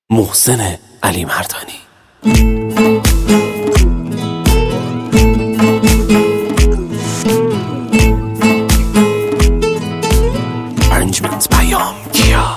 محسن علی مردانی. ارنجمنت پیام کیا.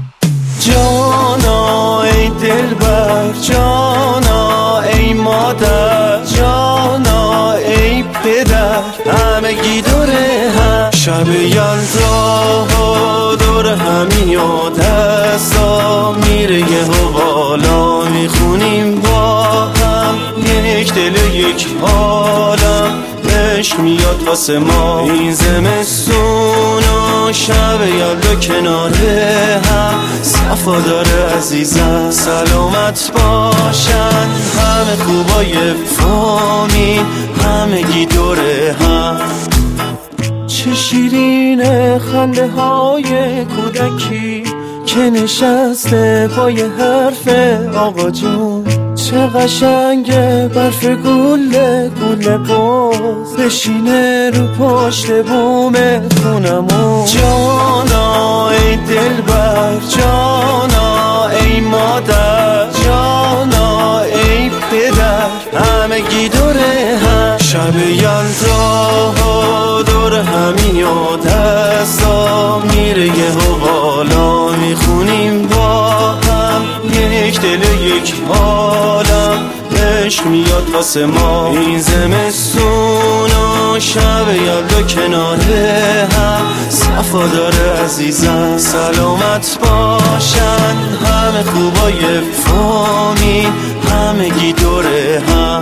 جانا ای دلبر، جانا ای مادر، جانا ای پدر، همگی دوره هم شب یلدا دور همی و دستا میره یه بالا میخونیم با هم یک دل یک عالم عشق میاد واسه ما این زمستون و شب یلدا کنار هم صفا داره عزیزم سلامت باشن همه خوبای فامیل همگی دوره هم. چه شیرین خنده های کودکی که نشسته پای حرف آقا جون، چه قشنگه برف گله گله باز بشینه رو پشت بوم خونمون. جانا ای دلبر، جانا ای مادر، جانا ای پدر، همگی دوره هم شب یلدا دور همی و دستا میره یه بالا میخونیم با هم یک دل یک عالم عشق میاد واسه ما این زمستون و شب یلدا کنار هم صفا داره عزیزم سلامت باشن همه خوبای فامیل همگی دوره هم.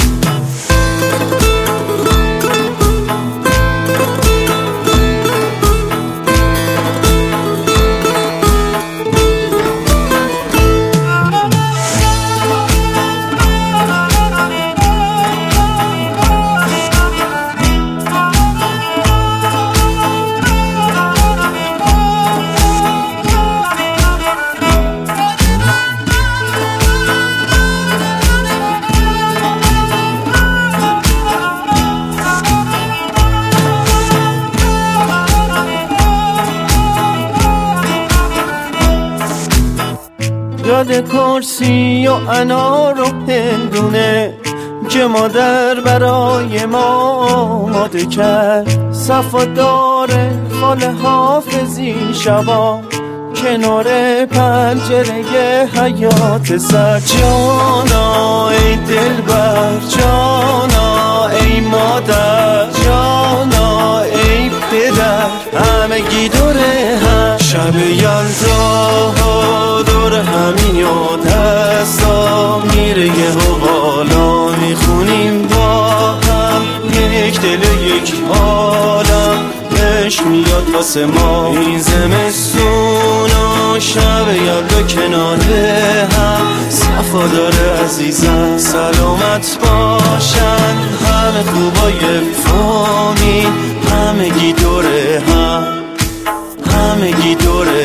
یاد کرسی و انار و هندونه که مادر برای ما آماده کرد، صفا داره خاله حافظی شبا کنار پنجره حیات سر. جانا ای دلبر، جانا ای مادر، جانا ای پدر، همگی دوره هم شب یلدا دور همی و دستا میره یه بالا میخونیم با هم یک دل یک عالم عشق میاد واسه ما این زمستون و شب یلدا کنار هم صفا داره عزیزم سلامت باشن همه خوبای فامیل همگی دوره هم همگی دوره